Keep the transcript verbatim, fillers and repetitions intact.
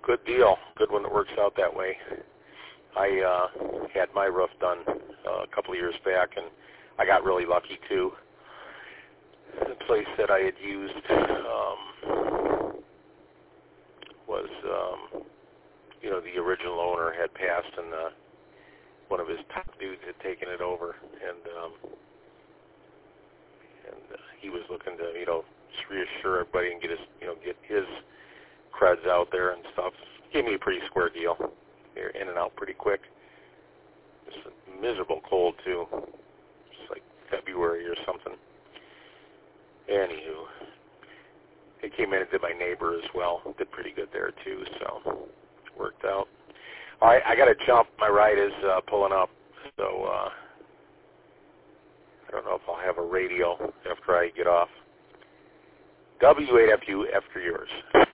good deal. Good when it works out that way. I uh, had my roof done uh, a couple of years back, and I got really lucky too. The place that I had used um, was, um, you know, the original owner had passed, and uh, one of his top dudes had taken it over, and um, and uh, he was looking to, you know, just reassure everybody and get his, you know, get his creds out there and stuff. Gave me a pretty square deal. They're in and out pretty quick. It's a miserable cold too. It's like February or something. Anywho, it came in and did my neighbor as well. Did pretty good there too, so worked out. All right, I got to jump. My ride is uh, pulling up, so uh, I don't know if I'll have a radio after I get off. W eight F U after yours.